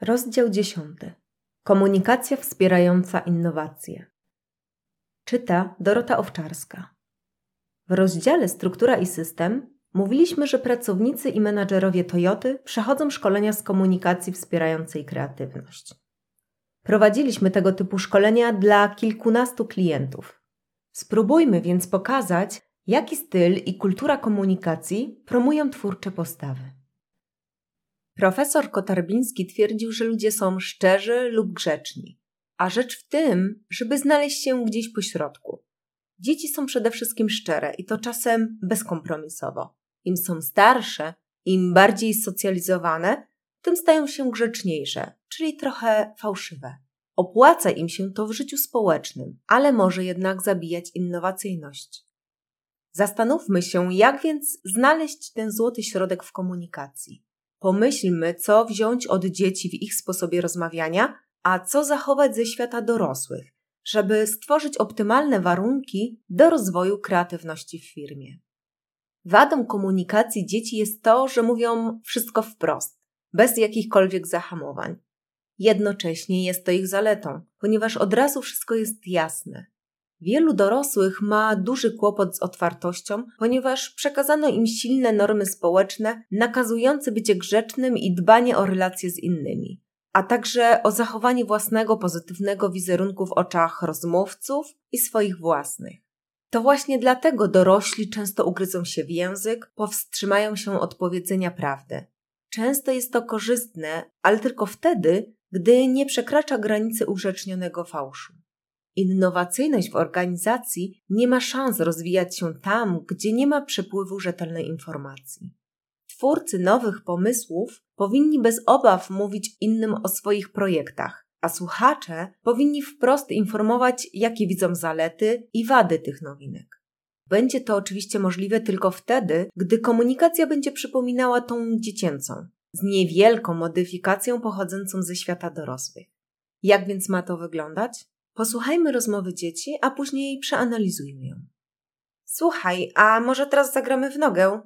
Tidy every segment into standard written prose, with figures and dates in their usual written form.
Rozdział 10. Komunikacja wspierająca innowacje. Czyta Dorota Owczarska. W rozdziale Struktura i system mówiliśmy, że pracownicy i menadżerowie Toyoty przechodzą szkolenia z komunikacji wspierającej kreatywność. Prowadziliśmy tego typu szkolenia dla kilkunastu klientów. Spróbujmy więc pokazać, jaki styl i kultura komunikacji promują twórcze postawy. Profesor Kotarbiński twierdził, że ludzie są szczerzy lub grzeczni, a rzecz w tym, żeby znaleźć się gdzieś pośrodku. Dzieci są przede wszystkim szczere i to czasem bezkompromisowo. Im są starsze, im bardziej socjalizowane, tym stają się grzeczniejsze, czyli trochę fałszywe. Opłaca im się to w życiu społecznym, ale może jednak zabijać innowacyjność. Zastanówmy się, jak więc znaleźć ten złoty środek w komunikacji. Pomyślmy, co wziąć od dzieci w ich sposobie rozmawiania, a co zachować ze świata dorosłych, żeby stworzyć optymalne warunki do rozwoju kreatywności w firmie. Wadą komunikacji dzieci jest to, że mówią wszystko wprost, bez jakichkolwiek zahamowań. Jednocześnie jest to ich zaletą, ponieważ od razu wszystko jest jasne. Wielu dorosłych ma duży kłopot z otwartością, ponieważ przekazano im silne normy społeczne nakazujące bycie grzecznym i dbanie o relacje z innymi, a także o zachowanie własnego pozytywnego wizerunku w oczach rozmówców i swoich własnych. To właśnie dlatego dorośli często ugryzą się w język, powstrzymają się od powiedzenia prawdy. Często jest to korzystne, ale tylko wtedy, gdy nie przekracza granicy ugrzecznionego fałszu. Innowacyjność w organizacji nie ma szans rozwijać się tam, gdzie nie ma przepływu rzetelnej informacji. Twórcy nowych pomysłów powinni bez obaw mówić innym o swoich projektach, a słuchacze powinni wprost informować, jakie widzą zalety i wady tych nowinek. Będzie to oczywiście możliwe tylko wtedy, gdy komunikacja będzie przypominała tą dziecięcą, z niewielką modyfikacją pochodzącą ze świata dorosłych. Jak więc ma to wyglądać? Posłuchajmy rozmowy dzieci, a później przeanalizujmy ją. Słuchaj, a może teraz zagramy w nogę?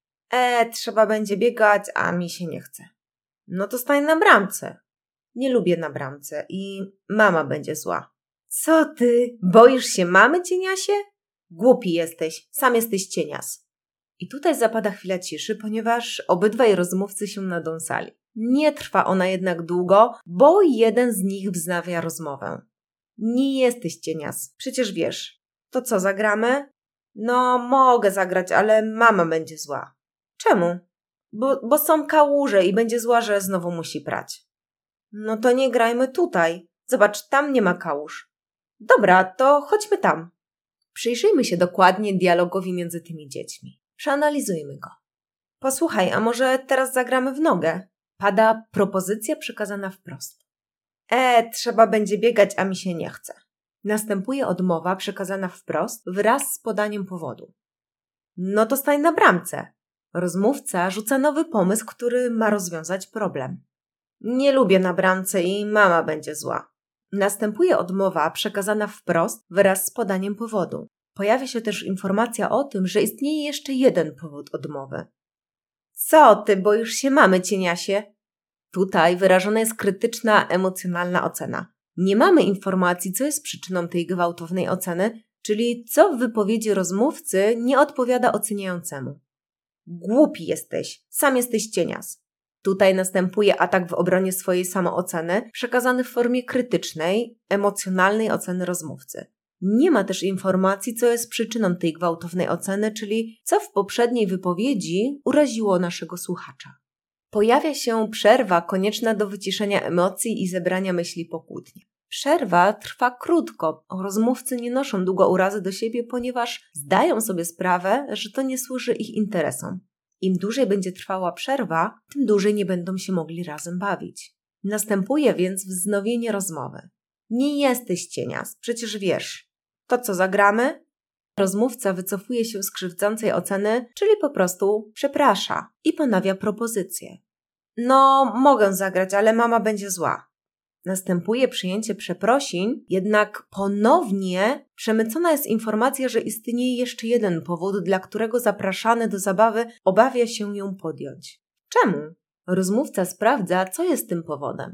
Trzeba będzie biegać, a mi się nie chce. No to stań na bramce. Nie lubię na bramce i mama będzie zła. Co ty? Boisz się mamy, cieniasie? Głupi jesteś, sam jesteś cienias. I tutaj zapada chwila ciszy, ponieważ obydwaj rozmówcy się nadąsali. Nie trwa ona jednak długo, bo jeden z nich wznawia rozmowę. Nie jesteś cienias, przecież wiesz. To co, zagramy? No, mogę zagrać, ale mama będzie zła. Czemu? Bo są kałuże i będzie zła, że znowu musi prać. No to nie grajmy tutaj. Zobacz, tam nie ma kałuż. Dobra, to chodźmy tam. Przyjrzyjmy się dokładnie dialogowi między tymi dziećmi. Przeanalizujmy go. Posłuchaj, a może teraz zagramy w nogę? Pada propozycja przekazana wprost. Trzeba będzie biegać, a mi się nie chce. Następuje odmowa przekazana wprost wraz z podaniem powodu. No to stań na bramce. Rozmówca rzuca nowy pomysł, który ma rozwiązać problem. Nie lubię na bramce i mama będzie zła. Następuje odmowa przekazana wprost wraz z podaniem powodu. Pojawia się też informacja o tym, że istnieje jeszcze jeden powód odmowy. Co ty, boisz się mamy, cieniasie? Tutaj wyrażona jest krytyczna, emocjonalna ocena. Nie mamy informacji, co jest przyczyną tej gwałtownej oceny, czyli co w wypowiedzi rozmówcy nie odpowiada oceniającemu. Głupi jesteś, sam jesteś cienias. Tutaj następuje atak w obronie swojej samooceny, przekazany w formie krytycznej, emocjonalnej oceny rozmówcy. Nie ma też informacji, co jest przyczyną tej gwałtownej oceny, czyli co w poprzedniej wypowiedzi uraziło naszego słuchacza. Pojawia się przerwa konieczna do wyciszenia emocji i zebrania myśli po kłótni. Przerwa trwa krótko, rozmówcy nie noszą długo urazy do siebie, ponieważ zdają sobie sprawę, że to nie służy ich interesom. Im dłużej będzie trwała przerwa, tym dłużej nie będą się mogli razem bawić. Następuje więc wznowienie rozmowy. Nie jesteś cienias, przecież wiesz. To co, zagramy? Rozmówca wycofuje się z krzywdzącej oceny, czyli po prostu przeprasza i ponawia propozycję. No, mogę zagrać, ale mama będzie zła. Następuje przyjęcie przeprosin, jednak ponownie przemycona jest informacja, że istnieje jeszcze jeden powód, dla którego zapraszany do zabawy obawia się ją podjąć. Czemu? Rozmówca sprawdza, co jest tym powodem.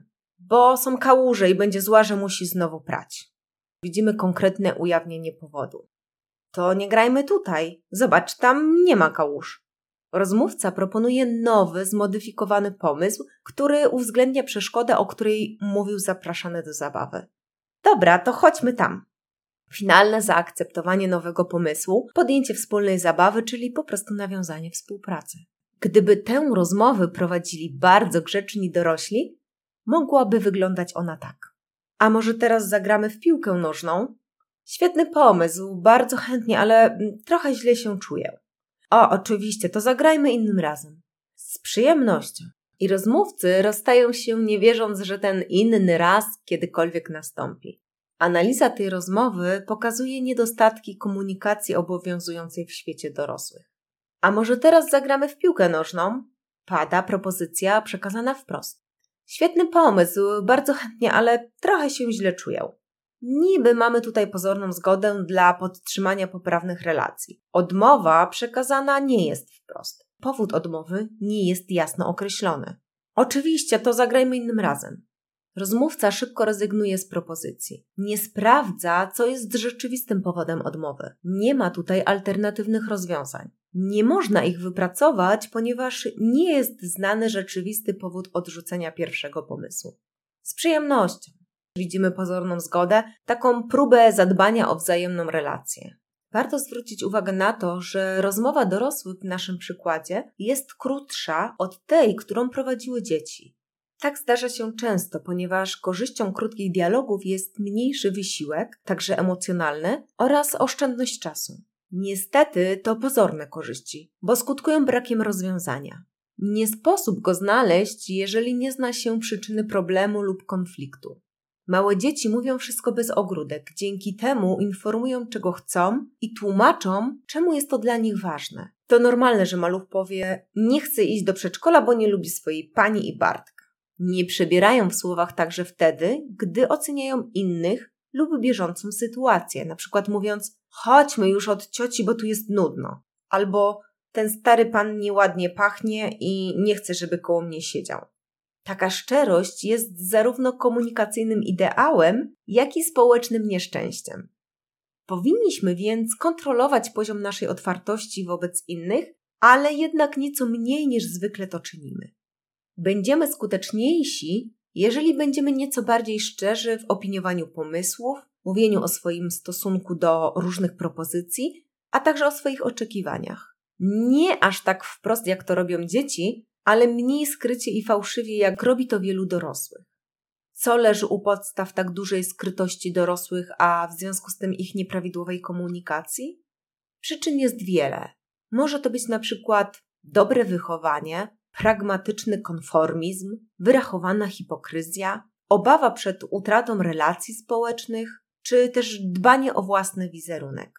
bo są kałuże i będzie zła, że musi znowu prać. Widzimy konkretne ujawnienie powodu. To nie grajmy tutaj. Zobacz, tam nie ma kałuż. Rozmówca proponuje nowy, zmodyfikowany pomysł, który uwzględnia przeszkodę, o której mówił zapraszany do zabawy. Dobra, to chodźmy tam. Finalne zaakceptowanie nowego pomysłu, podjęcie wspólnej zabawy, czyli po prostu nawiązanie współpracy. Gdyby tę rozmowę prowadzili bardzo grzeczni dorośli, mogłaby wyglądać ona tak. A może teraz zagramy w piłkę nożną? Świetny pomysł, bardzo chętnie, ale trochę źle się czuję. O, oczywiście, to zagrajmy innym razem. Z przyjemnością. I rozmówcy rozstają się nie wierząc, że ten inny raz kiedykolwiek nastąpi. Analiza tej rozmowy pokazuje niedostatki komunikacji obowiązującej w świecie dorosłych. A może teraz zagramy w piłkę nożną? Pada propozycja przekazana wprost. Świetny pomysł, bardzo chętnie, ale trochę się źle czuję. Niby mamy tutaj pozorną zgodę dla podtrzymania poprawnych relacji. Odmowa przekazana nie jest wprost. Powód odmowy nie jest jasno określony. Oczywiście, to zagrajmy innym razem. Rozmówca szybko rezygnuje z propozycji. Nie sprawdza, co jest rzeczywistym powodem odmowy. Nie ma tutaj alternatywnych rozwiązań. Nie można ich wypracować, ponieważ nie jest znany rzeczywisty powód odrzucenia pierwszego pomysłu. Z przyjemnością. Widzimy pozorną zgodę, taką próbę zadbania o wzajemną relację. Warto zwrócić uwagę na to, że rozmowa dorosłych w naszym przykładzie jest krótsza od tej, którą prowadziły dzieci. Tak zdarza się często, ponieważ korzyścią krótkich dialogów jest mniejszy wysiłek, także emocjonalny, oraz oszczędność czasu. Niestety to pozorne korzyści, bo skutkują brakiem rozwiązania. Nie sposób go znaleźć, jeżeli nie zna się przyczyny problemu lub konfliktu. Małe dzieci mówią wszystko bez ogródek, dzięki temu informują, czego chcą i tłumaczą, czemu jest to dla nich ważne. To normalne, że maluch powie: nie chce iść do przedszkola, bo nie lubi swojej pani i Bartka. Nie przebierają w słowach także wtedy, gdy oceniają innych lub bieżącą sytuację, na przykład mówiąc: chodźmy już od cioci, bo tu jest nudno. Albo ten stary pan nieładnie pachnie i nie chce, żeby koło mnie siedział. Taka szczerość jest zarówno komunikacyjnym ideałem, jak i społecznym nieszczęściem. Powinniśmy więc kontrolować poziom naszej otwartości wobec innych, ale jednak nieco mniej niż zwykle to czynimy. Będziemy skuteczniejsi, jeżeli będziemy nieco bardziej szczerzy w opiniowaniu pomysłów, mówieniu o swoim stosunku do różnych propozycji, a także o swoich oczekiwaniach. Nie aż tak wprost, jak to robią dzieci, ale mniej skrycie i fałszywie, jak robi to wielu dorosłych. Co leży u podstaw tak dużej skrytości dorosłych, a w związku z tym ich nieprawidłowej komunikacji? Przyczyn jest wiele. Może to być na przykład dobre wychowanie, pragmatyczny konformizm, wyrachowana hipokryzja, obawa przed utratą relacji społecznych, czy też dbanie o własny wizerunek.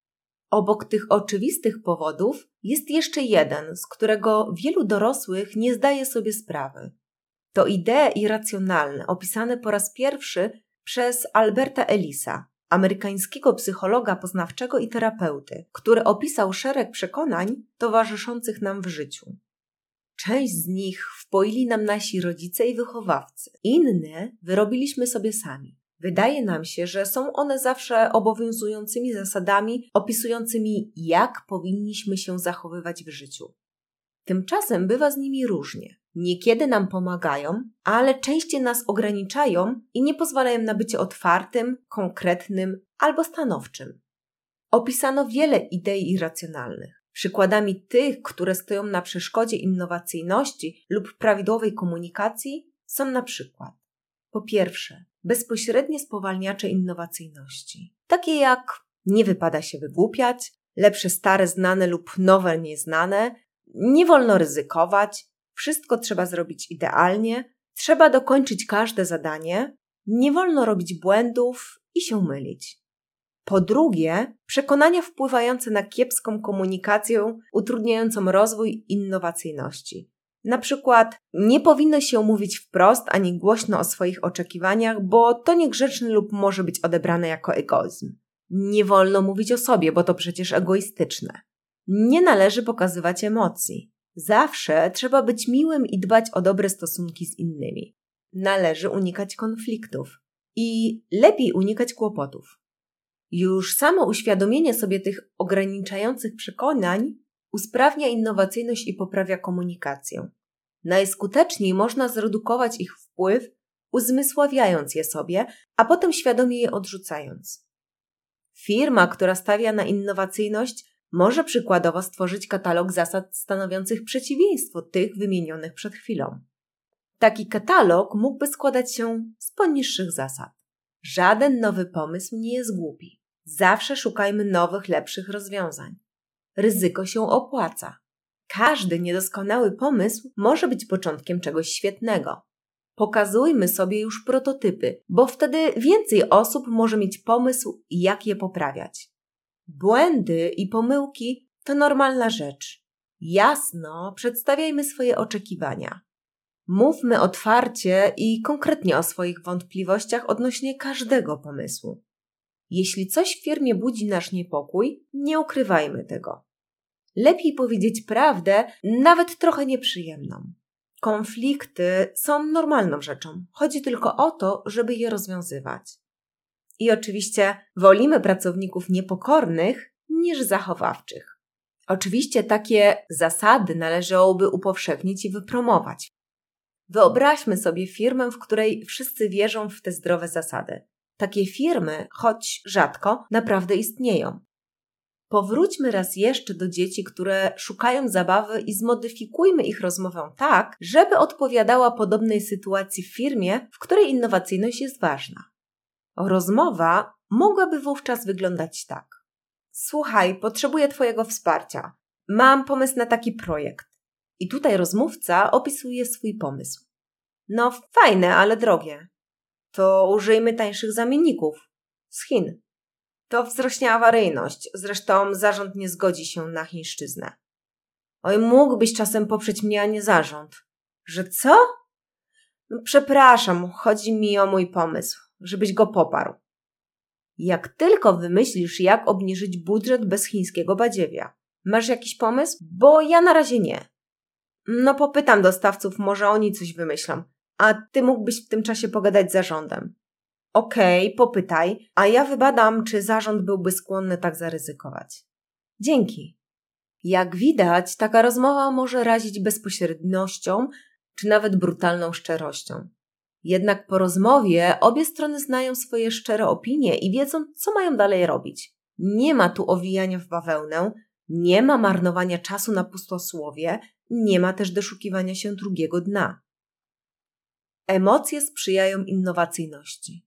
Obok tych oczywistych powodów jest jeszcze jeden, z którego wielu dorosłych nie zdaje sobie sprawy. To idee irracjonalne, opisane po raz pierwszy przez Alberta Ellisa, amerykańskiego psychologa poznawczego i terapeuty, który opisał szereg przekonań towarzyszących nam w życiu. Część z nich wpoili nam nasi rodzice i wychowawcy, inne wyrobiliśmy sobie sami. Wydaje nam się, że są one zawsze obowiązującymi zasadami opisującymi, jak powinniśmy się zachowywać w życiu. Tymczasem bywa z nimi różnie. Niekiedy nam pomagają, ale częściej nas ograniczają i nie pozwalają na bycie otwartym, konkretnym albo stanowczym. Opisano wiele idei irracjonalnych. Przykładami tych, które stoją na przeszkodzie innowacyjności lub prawidłowej komunikacji, są na przykład: po pierwsze, bezpośrednie spowalniacze innowacyjności, takie jak nie wypada się wygłupiać, lepsze stare znane lub nowe nieznane, nie wolno ryzykować, wszystko trzeba zrobić idealnie, trzeba dokończyć każde zadanie, nie wolno robić błędów i się mylić. Po drugie, przekonania wpływające na kiepską komunikację, utrudniającą rozwój innowacyjności. Na przykład nie powinno się mówić wprost ani głośno o swoich oczekiwaniach, bo to niegrzeczne lub może być odebrane jako egoizm. Nie wolno mówić o sobie, bo to przecież egoistyczne. Nie należy pokazywać emocji. Zawsze trzeba być miłym i dbać o dobre stosunki z innymi. należy unikać konfliktów i lepiej unikać kłopotów. Już samo uświadomienie sobie tych ograniczających przekonań usprawnia innowacyjność i poprawia komunikację. Najskuteczniej można zredukować ich wpływ, uzmysławiając je sobie, a potem świadomie je odrzucając. Firma, która stawia na innowacyjność, może przykładowo stworzyć katalog zasad stanowiących przeciwieństwo tych wymienionych przed chwilą. Taki katalog mógłby składać się z poniższych zasad. Żaden nowy pomysł nie jest głupi. Zawsze szukajmy nowych, lepszych rozwiązań. Ryzyko się opłaca. Każdy niedoskonały pomysł może być początkiem czegoś świetnego. Pokazujmy sobie już prototypy, bo wtedy więcej osób może mieć pomysł, jak je poprawiać. Błędy i pomyłki to normalna rzecz. Jasno przedstawiajmy swoje oczekiwania. Mówmy otwarcie i konkretnie o swoich wątpliwościach odnośnie każdego pomysłu. Jeśli coś w firmie budzi nasz niepokój, nie ukrywajmy tego. Lepiej powiedzieć prawdę, nawet trochę nieprzyjemną. Konflikty są normalną rzeczą. Chodzi tylko o to, żeby je rozwiązywać. I oczywiście wolimy pracowników niepokornych niż zachowawczych. Oczywiście takie zasady należałoby upowszechnić i wypromować. Wyobraźmy sobie firmę, w której wszyscy wierzą w te zdrowe zasady. Takie firmy, choć rzadko, naprawdę istnieją. Powróćmy raz jeszcze do dzieci, które szukają zabawy i zmodyfikujmy ich rozmowę tak, żeby odpowiadała podobnej sytuacji w firmie, w której innowacyjność jest ważna. Rozmowa mogłaby wówczas wyglądać tak. Słuchaj, potrzebuję Twojego wsparcia. Mam pomysł na taki projekt. I tutaj rozmówca opisuje swój pomysł. No fajne, ale drogie. To użyjmy tańszych zamienników. Z Chin. To wzrośnie awaryjność. Zresztą zarząd nie zgodzi się na chińszczyznę. Oj, mógłbyś czasem poprzeć mnie, a nie zarząd. Że co? No, przepraszam, chodzi mi o mój pomysł, żebyś go poparł. Jak tylko wymyślisz, jak obniżyć budżet bez chińskiego badziewia. Masz jakiś pomysł? Bo ja na razie nie. No popytam dostawców, może oni coś wymyślą. A ty mógłbyś w tym czasie pogadać z zarządem. Okej, popytaj, a ja wybadam, czy zarząd byłby skłonny tak zaryzykować. Dzięki. Jak widać, taka rozmowa może razić bezpośredniością, czy nawet brutalną szczerością. Jednak po rozmowie obie strony znają swoje szczere opinie i wiedzą, co mają dalej robić. Nie ma tu owijania w bawełnę, nie ma marnowania czasu na pustosłowie, nie ma też doszukiwania się drugiego dna. Emocje sprzyjają innowacyjności.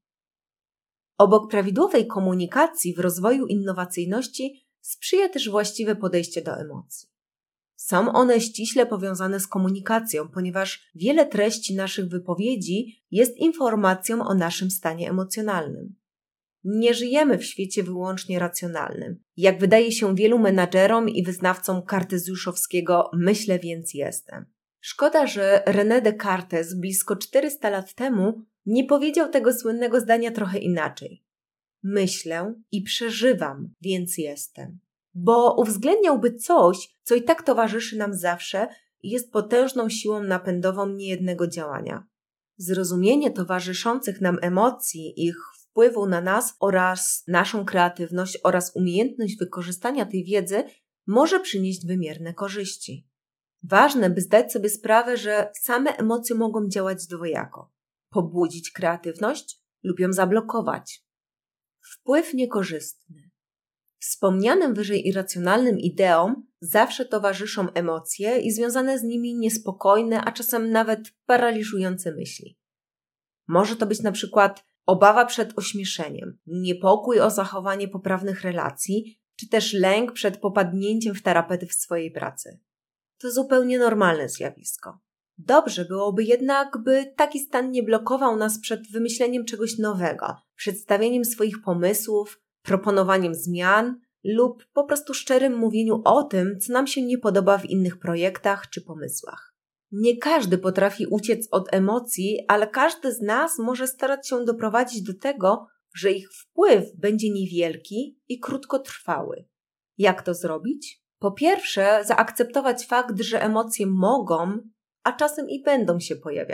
Obok prawidłowej komunikacji w rozwoju innowacyjności sprzyja też właściwe podejście do emocji. Są one ściśle powiązane z komunikacją, ponieważ wiele treści naszych wypowiedzi jest informacją o naszym stanie emocjonalnym. Nie żyjemy w świecie wyłącznie racjonalnym. Jak wydaje się wielu menadżerom i wyznawcom kartezjuszowskiego myślę, więc jestem. Szkoda, że René Descartes blisko 400 lat temu nie powiedział tego słynnego zdania trochę inaczej. Myślę i przeżywam, więc jestem. Bo uwzględniałby coś, co i tak towarzyszy nam zawsze i jest potężną siłą napędową niejednego działania. Zrozumienie towarzyszących nam emocji, ich wpływu na nas oraz naszą kreatywność oraz umiejętność wykorzystania tej wiedzy może przynieść wymierne korzyści. Ważne, by zdać sobie sprawę, że same emocje mogą działać dwojako. Pobudzić kreatywność lub ją zablokować. Wpływ niekorzystny. Wspomnianym wyżej irracjonalnym ideom zawsze towarzyszą emocje i związane z nimi niespokojne, a czasem nawet paraliżujące myśli. Może to być na przykład obawa przed ośmieszeniem, niepokój o zachowanie poprawnych relacji, czy też lęk przed popadnięciem w tarapety w swojej pracy. To zupełnie normalne zjawisko. Dobrze byłoby jednak, by taki stan nie blokował nas przed wymyśleniem czegoś nowego, przedstawieniem swoich pomysłów, proponowaniem zmian lub po prostu szczerym mówieniu o tym, co nam się nie podoba w innych projektach czy pomysłach. Nie każdy potrafi uciec od emocji, ale każdy z nas może starać się doprowadzić do tego, że ich wpływ będzie niewielki i krótkotrwały. Jak to zrobić? Po pierwsze, zaakceptować fakt, że emocje mogą, a czasem i będą się pojawiać.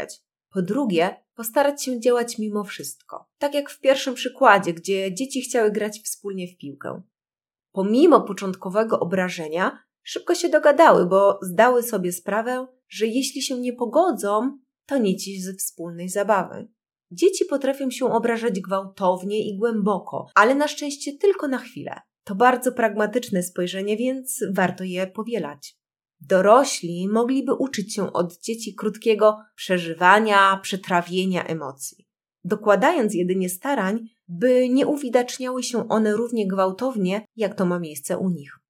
Po drugie, postarać się działać mimo wszystko. Tak jak w pierwszym przykładzie, gdzie dzieci chciały grać wspólnie w piłkę. Pomimo początkowego obrażenia, szybko się dogadały, bo zdały sobie sprawę, że jeśli się nie pogodzą, to nic ze wspólnej zabawy. Dzieci potrafią się obrażać gwałtownie i głęboko, ale na szczęście tylko na chwilę. To bardzo pragmatyczne spojrzenie, więc warto je powielać. Dorośli mogliby uczyć się od dzieci krótkiego przeżywania, przetrawienia emocji, dokładając jedynie starań, by nie uwidaczniały się one równie gwałtownie, jak to ma miejsce u nich.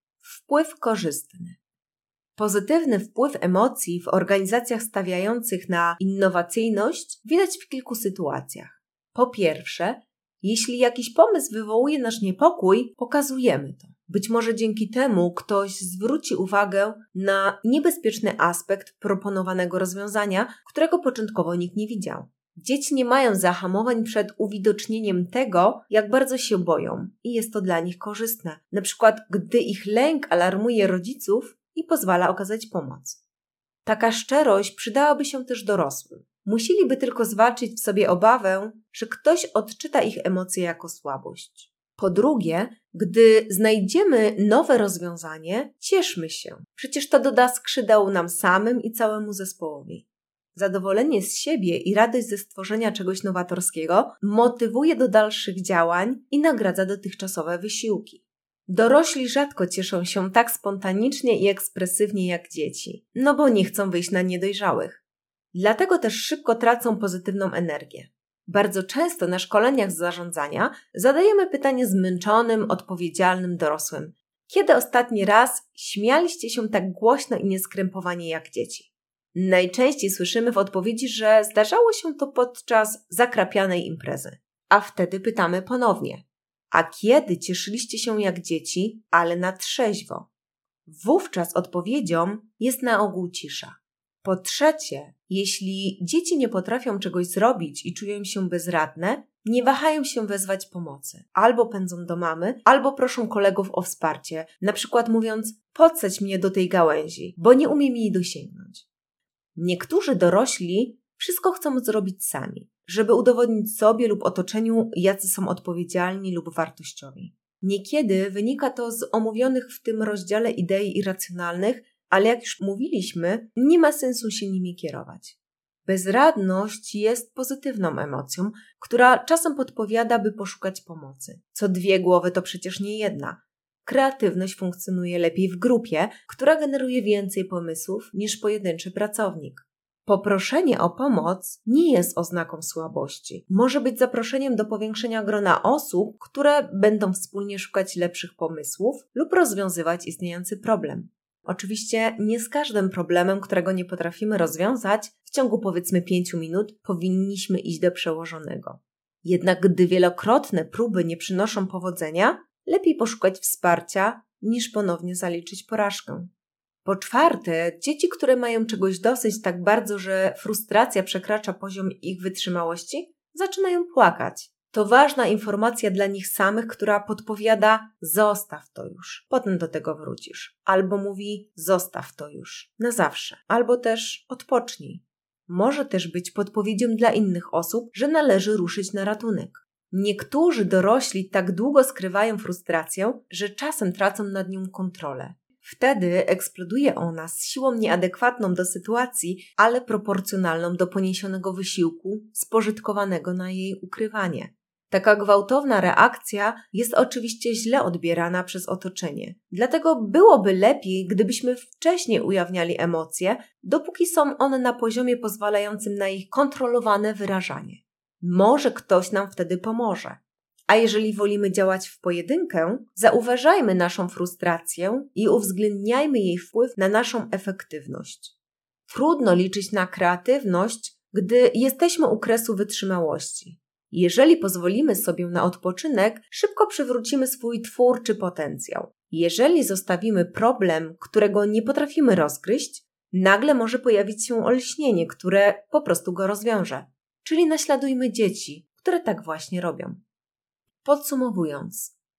Wpływ korzystny. Pozytywny wpływ emocji w organizacjach stawiających na innowacyjność widać w kilku sytuacjach. Po pierwsze, jeśli jakiś pomysł wywołuje nasz niepokój, pokazujemy to. Być może dzięki temu ktoś zwróci uwagę na niebezpieczny aspekt proponowanego rozwiązania, którego początkowo nikt nie widział. Dzieci nie mają zahamowań przed uwidocznieniem tego, jak bardzo się boją i jest to dla nich korzystne. Na przykład, gdy ich lęk alarmuje rodziców i pozwala okazać pomoc. Taka szczerość przydałaby się też dorosłym. Musieliby tylko zwalczyć w sobie obawę, że ktoś odczyta ich emocje jako słabość. Po drugie, gdy znajdziemy nowe rozwiązanie, cieszmy się. Przecież to doda skrzydeł nam samym i całemu zespołowi. Zadowolenie z siebie i radość ze stworzenia czegoś nowatorskiego motywuje do dalszych działań i nagradza dotychczasowe wysiłki. Dorośli rzadko cieszą się tak spontanicznie i ekspresywnie jak dzieci, no bo nie chcą wyjść na niedojrzałych. Dlatego też szybko tracą pozytywną energię. Bardzo często na szkoleniach z zarządzania zadajemy pytanie zmęczonym, odpowiedzialnym dorosłym. Kiedy ostatni raz śmialiście się tak głośno i nieskrępowanie jak dzieci? Najczęściej słyszymy w odpowiedzi, że zdarzało się to podczas zakrapianej imprezy. A wtedy pytamy ponownie. A kiedy cieszyliście się jak dzieci, ale na trzeźwo? Wówczas odpowiedzią jest na ogół cisza. Po trzecie, jeśli dzieci nie potrafią czegoś zrobić i czują się bezradne, nie wahają się wezwać pomocy. Albo pędzą do mamy, albo proszą kolegów o wsparcie, na przykład mówiąc: podsadź mnie do tej gałęzi, bo nie umiem jej dosięgnąć. Niektórzy dorośli wszystko chcą zrobić sami, żeby udowodnić sobie lub otoczeniu, jacy są odpowiedzialni lub wartościowi. Niekiedy wynika to z omówionych w tym rozdziale idei irracjonalnych, ale jak już mówiliśmy, nie ma sensu się nimi kierować. Bezradność jest pozytywną emocją, która czasem podpowiada, by poszukać pomocy. Co dwie głowy to przecież nie jedna. Kreatywność funkcjonuje lepiej w grupie, która generuje więcej pomysłów niż pojedynczy pracownik. Poproszenie o pomoc nie jest oznaką słabości. Może być zaproszeniem do powiększenia grona osób, które będą wspólnie szukać lepszych pomysłów lub rozwiązywać istniejący problem. Oczywiście nie z każdym problemem, którego nie potrafimy rozwiązać, w ciągu powiedzmy 5 minut powinniśmy iść do przełożonego. Jednak gdy wielokrotne próby nie przynoszą powodzenia, lepiej poszukać wsparcia niż ponownie zaliczyć porażkę. Po czwarte, dzieci, które mają czegoś dosyć tak bardzo, że frustracja przekracza poziom ich wytrzymałości, zaczynają płakać. To ważna informacja dla nich samych, która podpowiada: zostaw to już, potem do tego wrócisz. Albo mówi: zostaw to już, na zawsze. Albo też odpocznij. Może też być podpowiedzią dla innych osób, że należy ruszyć na ratunek. Niektórzy dorośli tak długo skrywają frustrację, że czasem tracą nad nią kontrolę. Wtedy eksploduje ona z siłą nieadekwatną do sytuacji, ale proporcjonalną do poniesionego wysiłku spożytkowanego na jej ukrywanie. Taka gwałtowna reakcja jest oczywiście źle odbierana przez otoczenie. Dlatego byłoby lepiej, gdybyśmy wcześniej ujawniali emocje, dopóki są one na poziomie pozwalającym na ich kontrolowane wyrażanie. Może ktoś nam wtedy pomoże. A jeżeli wolimy działać w pojedynkę, zauważajmy naszą frustrację i uwzględniajmy jej wpływ na naszą efektywność. Trudno liczyć na kreatywność, gdy jesteśmy u kresu wytrzymałości. Jeżeli pozwolimy sobie na odpoczynek, szybko przywrócimy swój twórczy potencjał. Jeżeli zostawimy problem, którego nie potrafimy rozgryźć, nagle może pojawić się olśnienie, które po prostu go rozwiąże. Czyli naśladujmy dzieci, które tak właśnie robią. Podsumowując,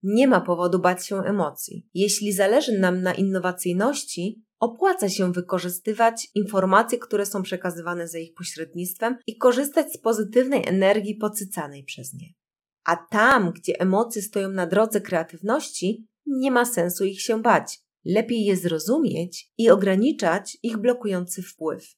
Nie ma powodu bać się emocji. Jeśli zależy nam na innowacyjności, opłaca się wykorzystywać informacje, które są przekazywane za ich pośrednictwem i korzystać z pozytywnej energii podsycanej przez nie. A tam, gdzie emocje stoją na drodze kreatywności, nie ma sensu ich się bać. Lepiej je zrozumieć i ograniczać ich blokujący wpływ.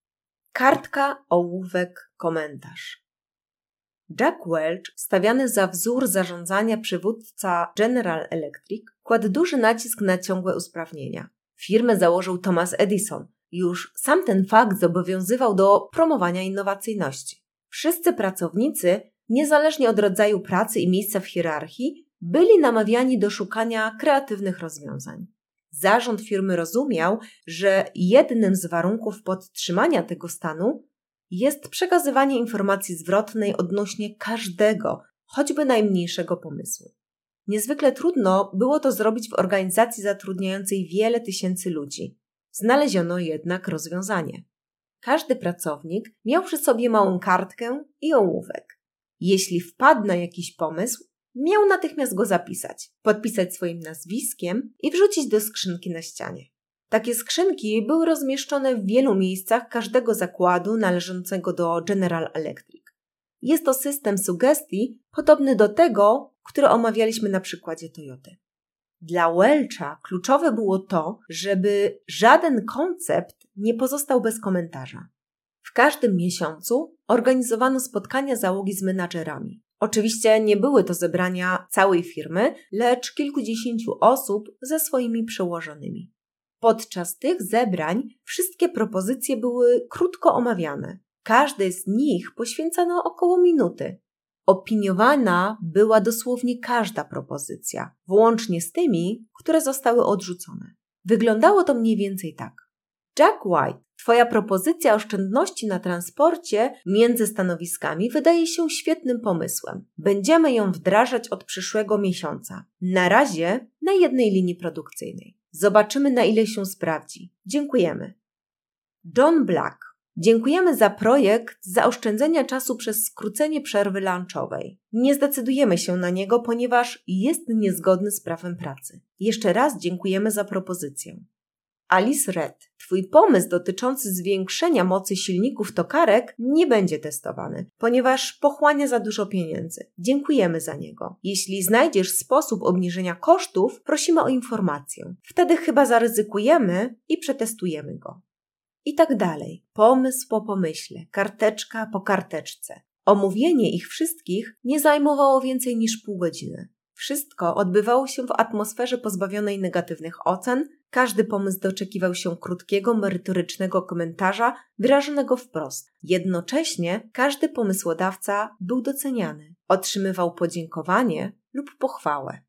Kartka, ołówek, komentarz. Jack Welch, stawiany za wzór zarządzania przywódca General Electric, kładł duży nacisk na ciągłe usprawnienia. Firmę założył Thomas Edison. Już sam ten fakt zobowiązywał do promowania innowacyjności. Wszyscy pracownicy, niezależnie od rodzaju pracy i miejsca w hierarchii, byli namawiani do szukania kreatywnych rozwiązań. Zarząd firmy rozumiał, że jednym z warunków podtrzymania tego stanu jest przekazywanie informacji zwrotnej odnośnie każdego, choćby najmniejszego pomysłu. Niezwykle trudno było to zrobić w organizacji zatrudniającej wiele tysięcy ludzi. Znaleziono jednak rozwiązanie. Każdy pracownik miał przy sobie małą kartkę i ołówek. Jeśli wpadł na jakiś pomysł, miał natychmiast go zapisać, podpisać swoim nazwiskiem i wrzucić do skrzynki na ścianie. Takie skrzynki były rozmieszczone w wielu miejscach każdego zakładu należącego do General Electric. Jest to system sugestii podobny do tego, który omawialiśmy na przykładzie Toyoty. Dla Welcha kluczowe było to, żeby żaden koncept nie pozostał bez komentarza. W każdym miesiącu organizowano spotkania załogi z menadżerami. Oczywiście nie były to zebrania całej firmy, lecz kilkudziesięciu osób ze swoimi przełożonymi. Podczas tych zebrań wszystkie propozycje były krótko omawiane. Każdej z nich poświęcano około minuty. Opiniowana była dosłownie każda propozycja, włącznie z tymi, które zostały odrzucone. Wyglądało to mniej więcej tak. Jack White, twoja propozycja oszczędności na transporcie między stanowiskami wydaje się świetnym pomysłem. Będziemy ją wdrażać od przyszłego miesiąca. Na razie na jednej linii produkcyjnej. Zobaczymy, na ile się sprawdzi. Dziękujemy. John Black. Dziękujemy za projekt zaoszczędzenia czasu przez skrócenie przerwy lunchowej. Nie zdecydujemy się na niego, ponieważ jest niezgodny z prawem pracy. Jeszcze raz dziękujemy za propozycję. Alice Red. Twój pomysł dotyczący zwiększenia mocy silników tokarek nie będzie testowany, ponieważ pochłania za dużo pieniędzy. Dziękujemy za niego. Jeśli znajdziesz sposób obniżenia kosztów, prosimy o informację. Wtedy chyba zaryzykujemy i przetestujemy go. I tak dalej. Pomysł po pomyśle, karteczka po karteczce. Omówienie ich wszystkich nie zajmowało więcej niż pół godziny. Wszystko odbywało się w atmosferze pozbawionej negatywnych ocen, każdy pomysł doczekiwał się krótkiego, merytorycznego komentarza wyrażonego wprost. Jednocześnie każdy pomysłodawca był doceniany, otrzymywał podziękowanie lub pochwałę.